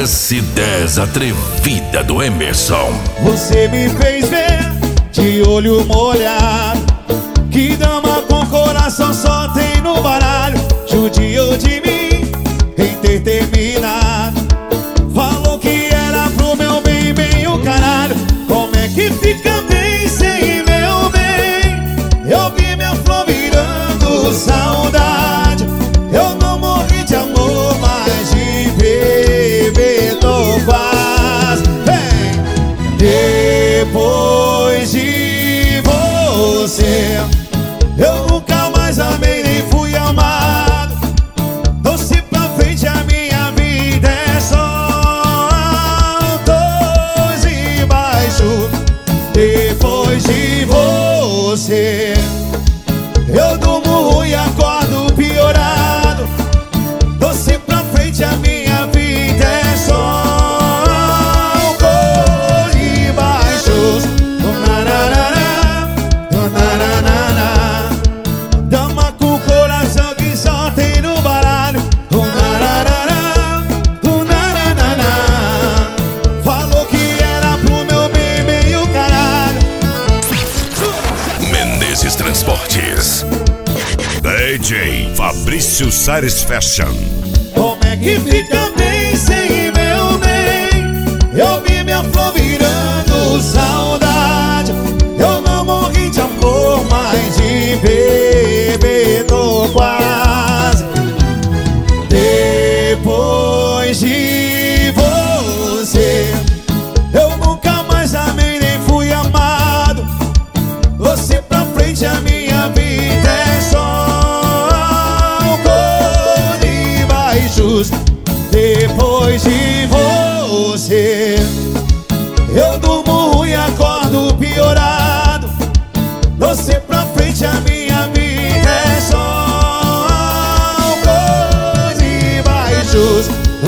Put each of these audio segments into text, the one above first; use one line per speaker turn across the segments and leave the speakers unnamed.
S10 Atrevida do Emerson.
Você me fez ver de olho molhado, que dama com coração só tem no baralho. Judiou de mim, indeterminado, falou que era pro meu bem, bem o caralho. Como é que fica bem sem meu bem? Eu vi minha flor virando saudade. Eu não morri de amor, mas de beber tô quase. Vem, depois de você eu nunca mais amei nem fui amado. Doce pra frente, a minha vida é só altos e baixo. Depois de você eu durmo ruim e acordo piorado. Doce pra frente, a minha vida é só altos e baixos. Dama com coração que só tem no baralho. Falou que era pro meu bem, bem o caralho.
Menezes Transportes.
DJ Fabrício Sares Fashion.
Como é que fica bem sem meu bem? Eu vi minha flor virando saudade. Eu não morri de amor, mas de beber tô quase. Depois de você eu nunca mais amei nem fui amado. Você pra frente, a minha vida é só altos e baixos. Depois de você eu durmo ruim e acordo piorado. Você pra frente, a minha vida é só altos e baixos.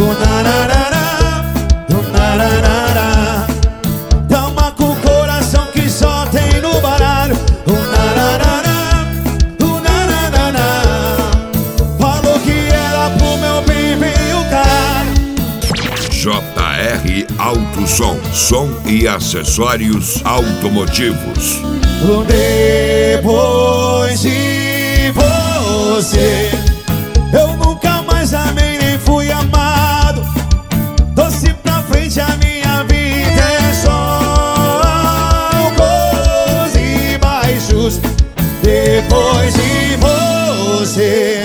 Dama com coração que só tem no baralho. Falou que era pro meu bem, bem o caralho.
JR Auto Som e acessórios automotivos.
Depois de você eu nunca mais amei nem fui amado. Doce pra frente, a minha vida é só altos e baixos. Depois de você